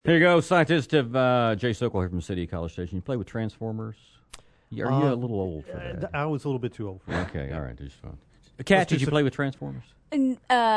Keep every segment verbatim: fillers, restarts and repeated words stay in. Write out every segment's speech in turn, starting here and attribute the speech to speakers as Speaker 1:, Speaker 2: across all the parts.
Speaker 1: Here you go. Scientist of uh, Jay Sokol here from City College Station. You play with Transformers? Are you uh, a little old for that?
Speaker 2: I was a little bit too old for that.
Speaker 1: Okay, all right. Just fine. Kat, did you play with Transformers?
Speaker 3: Uh,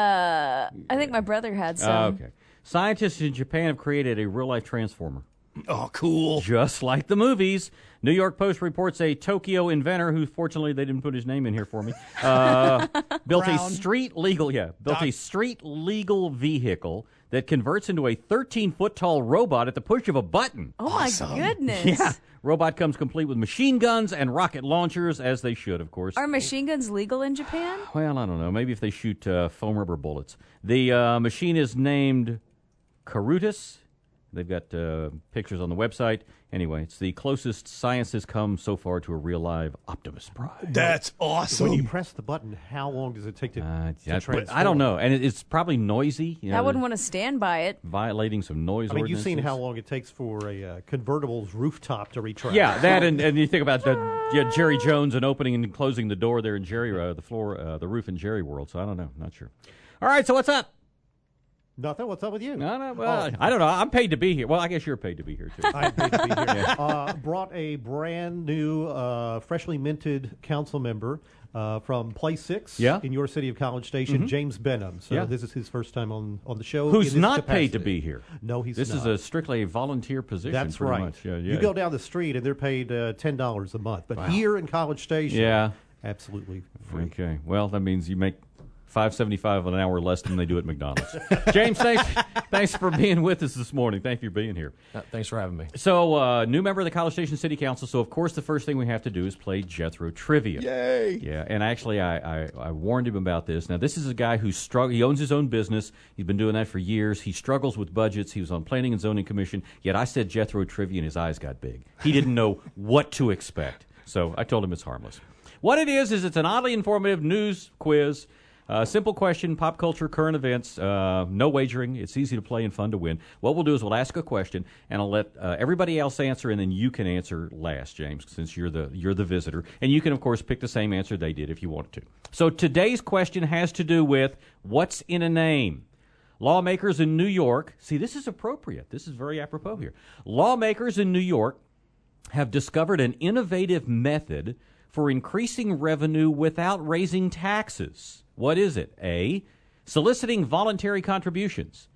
Speaker 3: I think my brother had some.
Speaker 1: Uh, okay. Scientists in Japan have created a real-life Transformer.
Speaker 4: Oh, cool.
Speaker 1: Just like the movies. New York Post reports a Tokyo inventor, who fortunately they didn't put his name in here for me, uh, built a street legal, yeah, built Doc. a street legal vehicle that converts into a thirteen-foot tall robot at the push of a button.
Speaker 3: Oh, awesome. My goodness.
Speaker 1: Yeah. Robot comes complete with machine guns and rocket launchers, as they should, of course.
Speaker 3: Are machine guns legal in Japan?
Speaker 1: Well, I don't know. Maybe if they shoot uh, foam rubber bullets. The uh, machine is named Karutus. They've got uh, pictures on the website. Anyway, it's the closest science has come so far to a real live Optimus Prime.
Speaker 4: That's awesome.
Speaker 2: When you press the button, how long does it take to,
Speaker 1: uh,
Speaker 2: to
Speaker 1: yeah,
Speaker 2: transform?
Speaker 1: I don't know. And it, it's probably noisy. You know,
Speaker 3: I wouldn't want to stand by it.
Speaker 1: Violating some noise
Speaker 2: I mean,
Speaker 1: ordinances.
Speaker 2: you've seen how long it takes for a uh, convertible's rooftop to retract.
Speaker 1: Yeah, that and, and you think about the, yeah, Jerry Jones and opening and closing the door there in Jerry, uh, the floor, uh, the roof in Jerry World. So I don't know. Not sure. All right, so what's up?
Speaker 2: Nothing. What's up with you?
Speaker 1: No, no. Well, oh. I don't know. I'm paid to be here. Well, I guess you're paid to be here too.
Speaker 2: I'm paid to be here. Yeah. Uh, brought a brand new, uh, freshly minted council member uh, from Play Six
Speaker 1: yeah.
Speaker 2: in your city of College Station, mm-hmm. James Benham. So
Speaker 1: yeah.
Speaker 2: this is his first time on, on the show.
Speaker 1: Who's not
Speaker 2: capacity.
Speaker 1: paid to be here?
Speaker 2: No, he's
Speaker 1: this
Speaker 2: not.
Speaker 1: This is a strictly a volunteer position.
Speaker 2: That's
Speaker 1: pretty
Speaker 2: right.
Speaker 1: Much. Yeah, yeah.
Speaker 2: You go down the street and they're paid uh, ten dollars a month, but wow. here in College Station,
Speaker 1: yeah,
Speaker 2: absolutely free.
Speaker 1: Okay. Well, that means you make five seventy-five an hour less than they do at McDonald's. James, thanks, thanks for being with us this morning. Thank you for being here.
Speaker 5: Uh, thanks for having me.
Speaker 1: So, uh, new member of the College Station City Council. So, of course, the first thing we have to do is play Jethro Trivia.
Speaker 4: Yay!
Speaker 1: Yeah, and actually, I, I, I warned him about this. Now, this is a guy who strugg- He owns his own business. He's been doing that for years. He struggles with budgets. He was on Planning and Zoning Commission. Yet I said Jethro Trivia, and his eyes got big. He didn't know what to expect. So I told him it's harmless. What it is is it's an oddly informative news quiz. Uh, simple question, pop culture, current events, uh, no wagering. It's easy to play and fun to win. What we'll do is we'll ask a question, and I'll let uh, everybody else answer, and then you can answer last, James, since you're the you're the visitor. And you can, of course, pick the same answer they did if you wanted to. So today's question has to do with what's in a name. Lawmakers in New York, see, this is appropriate. This is very apropos here. Lawmakers in New York have discovered an innovative method for increasing revenue without raising taxes. What is it? A, soliciting voluntary contributions.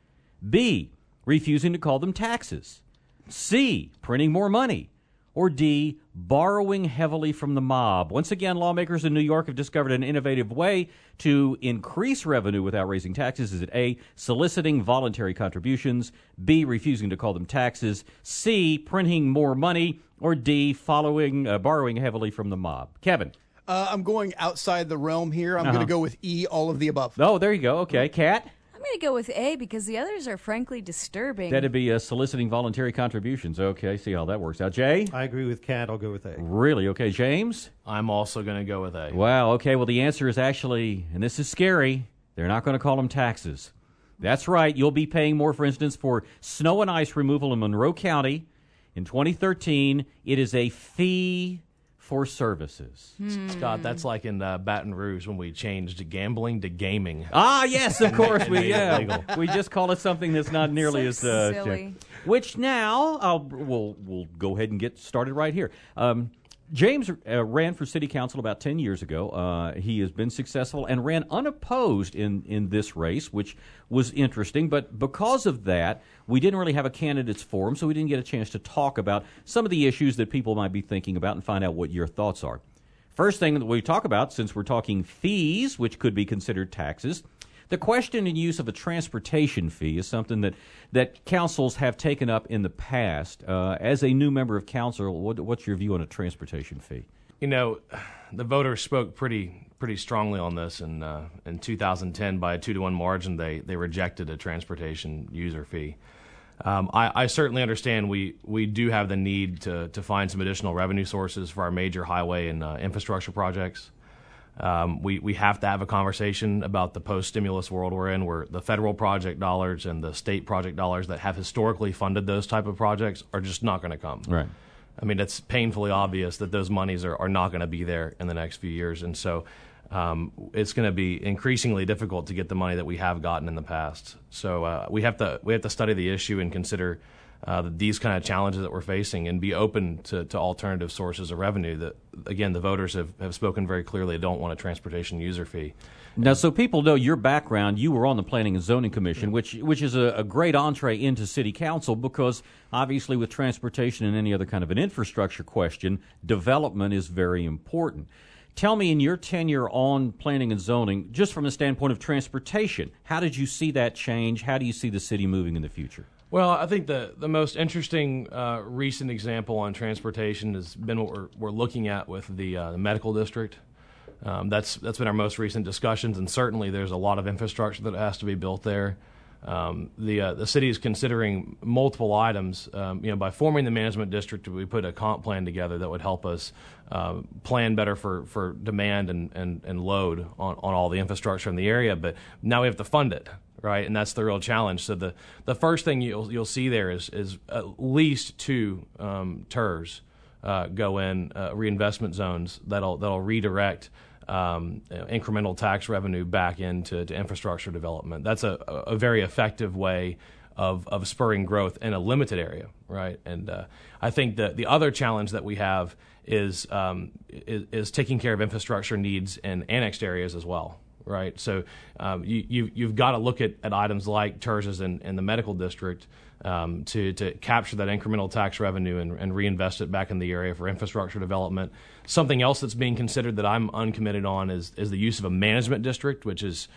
Speaker 1: B, refusing to call them taxes. C, printing more money. Or D, borrowing heavily from the mob. Once again, lawmakers in New York have discovered an innovative way to increase revenue without raising taxes. Is it A, soliciting voluntary contributions, B, refusing to call them taxes, C, printing more money, or D, following uh, borrowing heavily from the mob? Kevin?
Speaker 4: Uh, I'm going outside the realm here. I'm
Speaker 1: uh-huh.
Speaker 4: going to go with E, all of the above.
Speaker 1: Oh, there you go. Okay. Kat?
Speaker 3: I'm going to go with A because the others are frankly disturbing.
Speaker 1: That'd be uh, soliciting voluntary contributions. Okay, see how that works out. Jay?
Speaker 2: I agree with Kat. I'll go with A.
Speaker 1: Really? Okay, James?
Speaker 5: I'm also going to go with A.
Speaker 1: Wow, okay. Well, the answer is actually, and this is scary, they're not going to call them taxes. That's right. You'll be paying more, for instance, for snow and ice removal in Monroe County. In twenty thirteen, it is a fee for services.
Speaker 5: Hmm. Scott, that's like in uh, Baton Rouge when we changed gambling to gaming.
Speaker 1: Ah, yes, of course we yeah. We just call it something that's not nearly
Speaker 3: so
Speaker 1: as uh,
Speaker 3: silly.
Speaker 1: Which now I'll we'll we'll go ahead and get started right here. Um, James uh, ran for city council about ten years ago. Uh, he has been successful and ran unopposed in, in this race, which was interesting. But because of that, we didn't really have a candidates forum, so we didn't get a chance to talk about some of the issues that people might be thinking about and find out what your thoughts are. First thing that we talk about, since we're talking fees, which could be considered taxes, the question and use of a transportation fee is something that, that councils have taken up in the past. Uh, as a new member of council, what, what's your view on a transportation fee?
Speaker 5: You know, the voters spoke pretty pretty strongly on this, and uh, in two thousand ten, by a two to one margin, they they rejected a transportation user fee. Um, I, I certainly understand we, we do have the need to to find some additional revenue sources for our major highway and uh, infrastructure projects. Um, we, we have to have a conversation about the post-stimulus world we're in, where the federal project dollars and the state project dollars that have historically funded those type of projects are just not going to come.
Speaker 1: Right.
Speaker 5: I mean, it's painfully obvious that those monies are, are not going to be there in the next few years. And so um, it's going to be increasingly difficult to get the money that we have gotten in the past. So uh, we have to we have to study the issue and consider uh, these kind of challenges that we're facing and be open to, to alternative sources of revenue. That, again, the voters have, have spoken very clearly they don't want a transportation user fee.
Speaker 1: Now, so people know your background. You were on the Planning and Zoning Commission, which which is a, a great entree into City Council because, obviously, with transportation and any other kind of an infrastructure question, development is very important. Tell me, in your tenure on Planning and Zoning, just from the standpoint of transportation, how did you see that change? How do you see the city moving in the future?
Speaker 5: Well, I think the, the most interesting uh, recent example on transportation has been what we're, we're looking at with the, uh, the medical district. Um, that's that's been our most recent discussions, and certainly there's a lot of infrastructure that has to be built there. Um, the uh, the city is considering multiple items. Um, you know, by forming the management district, we put a comp plan together that would help us uh, plan better for, for demand and, and, and load on, on all the infrastructure in the area. But now we have to fund it, right? And that's the real challenge. So the, the first thing you'll you'll see there is is at least two um, T E R S uh, go in uh, reinvestment zones that'll that'll redirect Um, you know, incremental tax revenue back into to infrastructure development. That's a, a very effective way of, of spurring growth in a limited area, right? And uh, I think that the other challenge that we have is, um, is is taking care of infrastructure needs in annexed areas as well, right? So um, you, you, you've got to look at, at items like T E R Ss in, in the medical district um, to, to capture that incremental tax revenue and, and reinvest it back in the area for infrastructure development. Something else that's being considered that I'm uncommitted on is, is the use of a management district, which is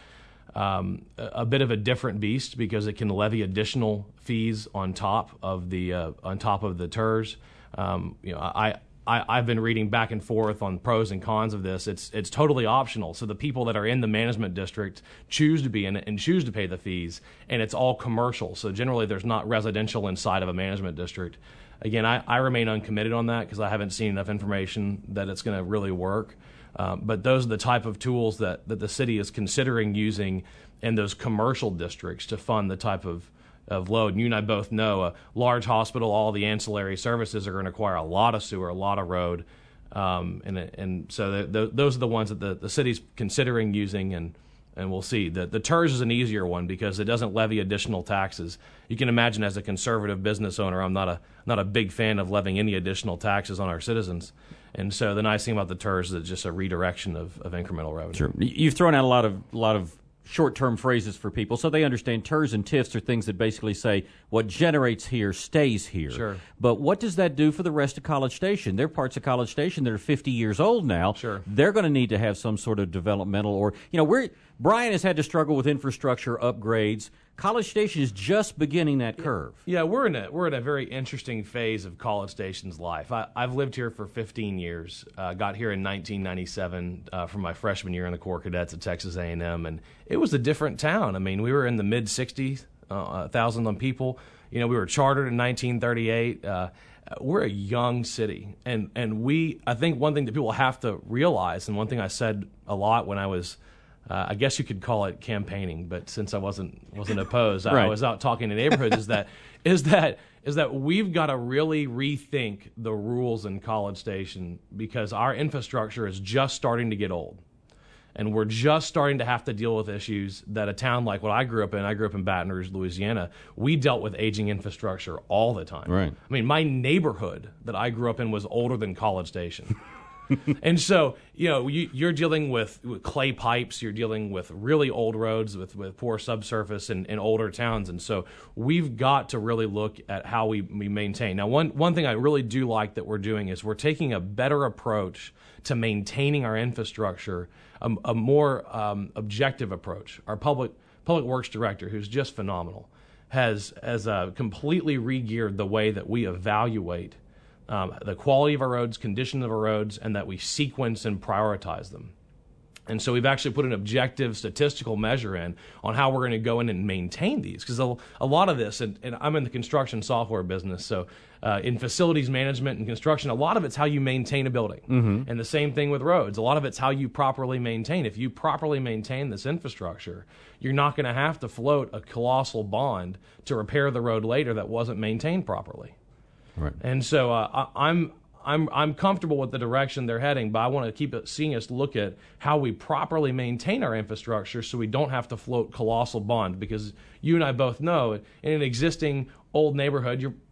Speaker 5: um, a, a bit of a different beast because it can levy additional fees on top of the uh, on top of the T E R S. Um, you know, I. I, I've been reading back and forth on pros and cons of this. It's it's totally optional. So the people that are in the management district choose to be in it and choose to pay the fees, and it's all commercial. So generally there's not residential inside of a management district. Again, I, I remain uncommitted on that because I haven't seen enough information that it's going to really work. Um, but those are the type of tools that, that the city is considering using in those commercial districts to fund the type of of load. And you and I both know a large hospital, all the ancillary services are going to require a lot of sewer, a lot of road. Um, and and so the, the, those are the ones that the, the city's considering using, and, and we'll see. The, the T E R S is an easier one because it doesn't levy additional taxes. You can imagine as a conservative business owner, I'm not a not a big fan of levying any additional taxes on our citizens. And so the nice thing about the T E R S is it's just a redirection of, of incremental revenue.
Speaker 1: Sure. You've thrown out a lot of a lot of short-term phrases for people, so they understand T E R S and T I Fs are things that basically say what generates here stays here.
Speaker 5: Sure.
Speaker 1: But what does that do for the rest of College Station? There are parts of College Station that are fifty years old now.
Speaker 5: Sure.
Speaker 1: They're going to need to have some sort of developmental, or, you know, we're, Brian has had to struggle with infrastructure upgrades. College Station is just beginning that curve.
Speaker 5: Yeah, we're in a we're in a very interesting phase of College Station's life. I, I've lived here for fifteen years. Uh, got here in nineteen ninety-seven uh, from my freshman year in the Corps Cadets at Texas A and M, and it was a different town. I mean, we were in the mid sixties uh, thousand on people. You know, we were chartered in nineteen thirty-eight. Uh, we're a young city, and and we. I think one thing that people have to realize, and one thing I said a lot when I was. Uh, I guess you could call it campaigning, but since I wasn't wasn't opposed,
Speaker 1: right.
Speaker 5: I was out talking in neighborhoods. Is that is that is that we've got to really rethink the rules in College Station because our infrastructure is just starting to get old, and we're just starting to have to deal with issues that a town like what I grew up in. I grew up in Baton Rouge, Louisiana. We dealt with aging infrastructure all the time.
Speaker 1: Right.
Speaker 5: I mean, my neighborhood that I grew up in was older than College Station. And so, you know, you, you're dealing with, with clay pipes, you're dealing with really old roads with, with poor subsurface in, in older towns. And so we've got to really look at how we, we maintain. Now, one, one thing I really do like that we're doing is we're taking a better approach to maintaining our infrastructure, a, a more um, objective approach. Our public public works director, who's just phenomenal, has, has uh, completely re-geared the way that we evaluate Um, the quality of our roads, condition of our roads, and that we sequence and prioritize them. And so we've actually put an objective statistical measure in on how we're going to go in and maintain these. Because a, a lot of this, and, and I'm in the construction software business, so uh, in facilities management and construction, a lot of it's how you maintain a building. Mm-hmm. And the same thing with roads. A lot of it's how you properly maintain. If you properly maintain this infrastructure, you're not going to have to float a colossal bond to repair the road later that wasn't maintained properly.
Speaker 1: Right.
Speaker 5: And so uh, I, I'm I'm I'm comfortable with the direction they're heading, but I want to keep it, seeing us look at how we properly maintain our infrastructure so we don't have to float colossal bond. Because you and I both know, in an existing old neighborhood, you're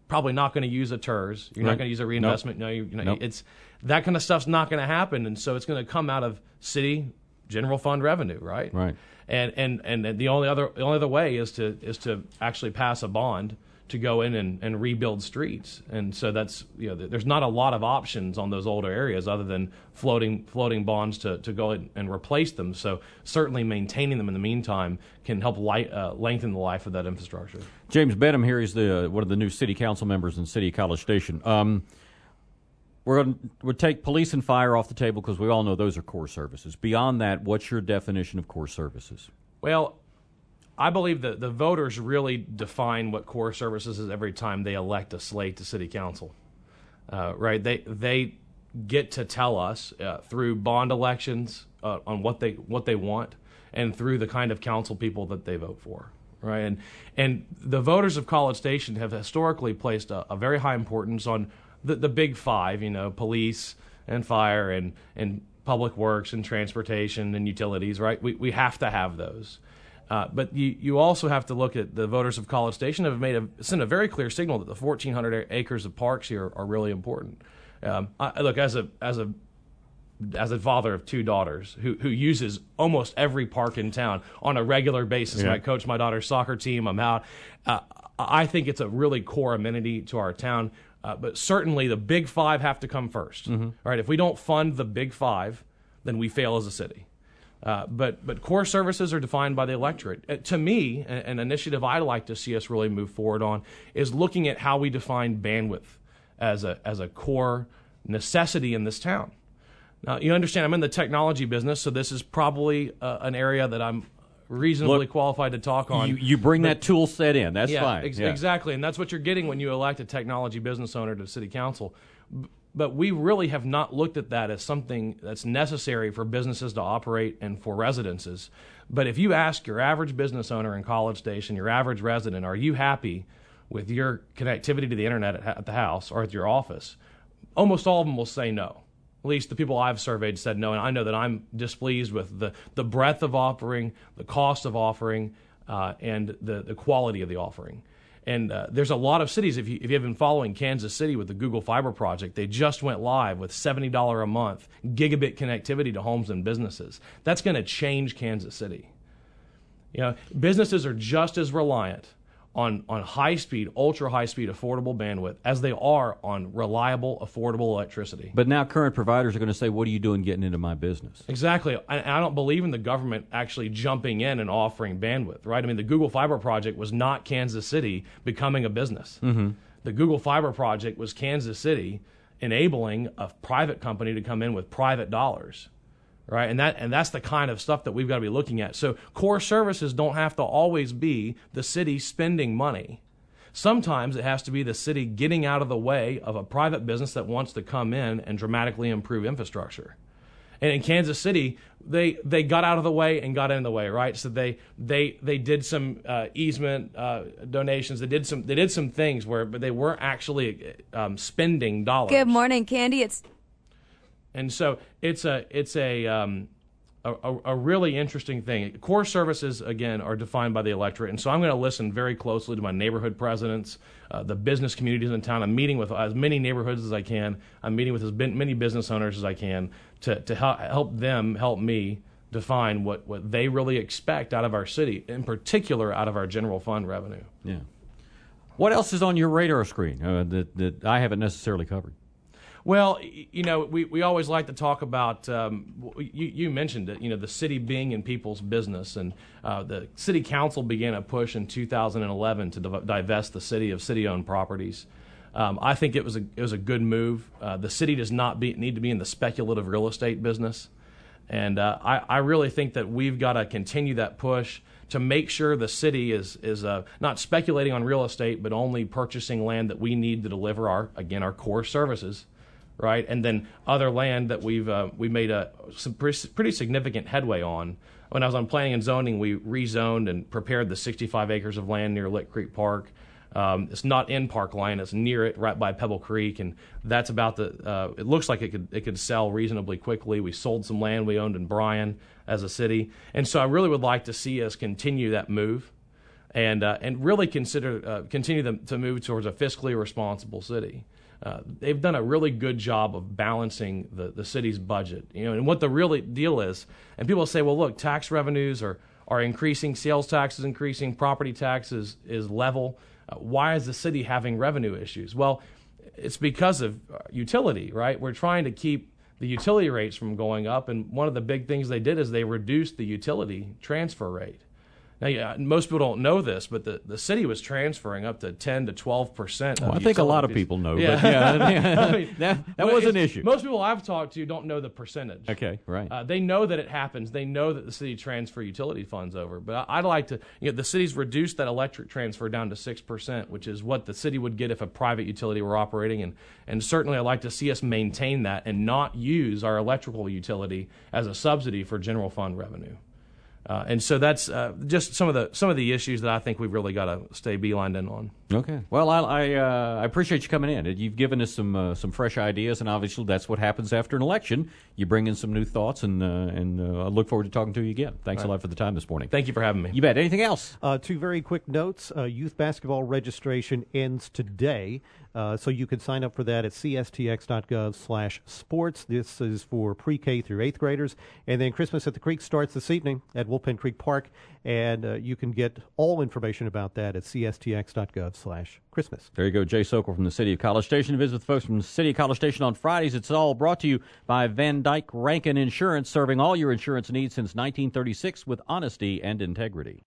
Speaker 5: probably not going to use a T E R S. You're
Speaker 1: Right.
Speaker 5: not going to use a reinvestment. No, you, you know,
Speaker 1: Nope.
Speaker 5: it's that kind of stuff's not going to happen, and so it's going to come out of city general fund revenue, right?
Speaker 1: Right.
Speaker 5: And and and the only other the only other way is to is to actually pass a bond to go in and, and rebuild streets. And so that's, you know, there's not a lot of options on those older areas other than floating floating bonds to, to go in and replace them. So certainly maintaining them in the meantime can help light, uh, lengthen the life of that infrastructure.
Speaker 1: James Benham here is the uh, one of the new city council members in City of College Station. Um, we're going to we'll take police and fire off the table because we all know those are core services. Beyond that, what's your definition of core services?
Speaker 5: Well, I believe that the voters really define what core services is every time they elect a slate to city council, uh, right? They they get to tell us uh, through bond elections uh, on what they what they want, and through the kind of council people that they vote for, right? And and the voters of College Station have historically placed a, a very high importance on the the big five, you know, police and fire and and public works and transportation and utilities, right? We we have to have those. Uh, but you, you also have to look at the voters of College Station have made a, sent a very clear signal that the fourteen hundred acres of parks here are really important. Um, I, look, as a as a as a father of two daughters who who uses almost every park in town on a regular basis.
Speaker 1: Yeah.
Speaker 5: I coach my daughter's soccer team. I'm out. Uh, I think it's a really core amenity to our town. Uh, but certainly the big five have to come first. Mm-hmm. All right, if we don't fund the big five, then we fail as a city. Uh, but but core services are defined by the electorate. Uh, to me, an, an initiative I'd like to see us really move forward on is looking at how we define bandwidth as a as a core necessity in this town. Now, you understand I'm in the technology business, so this is probably uh, an area that I'm reasonably
Speaker 1: Look,
Speaker 5: qualified to talk on.
Speaker 1: You, you bring that tool set in. That's
Speaker 5: yeah,
Speaker 1: fine.
Speaker 5: Ex-
Speaker 1: Yeah.
Speaker 5: Exactly, and that's what you're getting when you elect a technology business owner to city council. But we really have not looked at that as something that's necessary for businesses to operate and for residences. But if you ask your average business owner in College Station, your average resident, are you happy with your connectivity to the internet at, at the house or at your office? Almost all of them will say no. At least the people I've surveyed said no, and I know that I'm displeased with the, the breadth of offering, the cost of offering, uh, and the, the quality of the offering. And uh, there's a lot of cities, if, you, if you've been following Kansas City with the Google Fiber project, they just went live with seventy dollars a month gigabit connectivity to homes and businesses. That's going to change Kansas City. You know, businesses are just as reliant on, on high-speed, ultra-high-speed, affordable bandwidth as they are on reliable, affordable electricity.
Speaker 1: But now current providers are going to say, what are you doing getting into my business?
Speaker 5: Exactly. I, I don't believe in the government actually jumping in and offering bandwidth, right? I mean, the Google Fiber project was not Kansas City becoming a business. Mm-hmm. The Google Fiber project was Kansas City enabling a private company to come in with private dollars, right? And that and that's the kind of stuff that we've got to be looking at. So core services don't have to always be the city spending money. Sometimes it has to be the city getting out of the way of a private business that wants to come in and dramatically improve infrastructure. And in Kansas City, they they got out of the way and got in the way, right? So they they they did some uh, easement uh, donations. They did some they did some things where, but they weren't actually um, spending dollars.
Speaker 3: Good morning, Candy. It's
Speaker 5: And so it's a it's a, um, a a really interesting thing. Core services again are defined by the electorate, and so I'm going to listen very closely to my neighborhood presidents, uh, the business communities in town. I'm meeting with as many neighborhoods as I can. I'm meeting with as many business owners as I can to to help help them help me define what, what they really expect out of our city, in particular out of our general fund revenue.
Speaker 1: Yeah. What else is on your radar screen uh, that that I haven't necessarily covered?
Speaker 5: Well, you know, we, we always like to talk about, um, you, you mentioned it, you know, the city being in people's business. And uh, the city council began a push in two thousand eleven to div- divest the city of city-owned properties. Um, I think it was a it was a good move. Uh, the city does not be, need to be in the speculative real estate business. And uh, I, I really think that we've got to continue that push to make sure the city is is uh, not speculating on real estate, but only purchasing land that we need to deliver our, again, our core services. Right, and then other land that we've uh, we made a some pretty, pretty significant headway on. When I was on planning and zoning, we rezoned and prepared the sixty-five acres of land near Lick Creek Park. Um, it's not in Parkland; it's near it, right by Pebble Creek, and that's about the. Uh, it looks like it could it could sell reasonably quickly. We sold some land we owned in Bryan as a city, and so I really would like to see us continue that move. and uh, and really consider uh, continue them to move towards a fiscally responsible city. Uh, they've done a really good job of balancing the, the city's budget, you know, and what the real deal is. And people say, well, look, tax revenues are, are increasing, sales tax is increasing, property taxes is level. Uh, why is the city having revenue issues? Well, it's because of utility, right? We're trying to keep the utility rates from going up, and one of the big things they did is they reduced the utility transfer rate. Now, yeah, most people don't know this, but the, the city was transferring up to ten to twelve percent.
Speaker 1: Well, I think a lot of people know,
Speaker 5: yeah.
Speaker 1: but yeah,
Speaker 5: I mean,
Speaker 1: that, that was an
Speaker 5: it's-
Speaker 1: issue.
Speaker 5: Most people I've talked to don't know the percentage.
Speaker 1: Okay, right.
Speaker 5: Uh, they know that it happens. They know that the city transfer utility funds over. But I, I'd like to, you know, the city's reduced that electric transfer down to six percent, which is what the city would get if a private utility were operating. And, and certainly I'd like to see us maintain that and not use our electrical utility as a subsidy for general fund revenue. Uh, and so that's uh, just some of the some of the issues that I think we've really got to stay beelined in on.
Speaker 1: Okay. Well, I I, uh, I appreciate you coming in. You've given us some uh, some fresh ideas, and obviously that's what happens after an election. You bring in some new thoughts, and uh, and uh, I look forward to talking to you again. Thanks a lot for the time this morning.
Speaker 5: Thank you for having me.
Speaker 1: You bet. Anything else?
Speaker 2: Uh, two very quick notes. Uh, youth basketball registration ends today, uh, so you can sign up for that at c s t x dot gov slash sports. This is for pre-K through eighth graders. And then Christmas at the Creek starts this evening at Wolfpen Creek Park, and uh, you can get all information about that at c s t x dot gov slash Christmas.
Speaker 1: There you go, Jay Sokol from the City of College Station. Visit with folks from the City of College Station on Fridays. It's all brought to you by Van Dyke Rankin Insurance, serving all your insurance needs since nineteen thirty-six with honesty and integrity.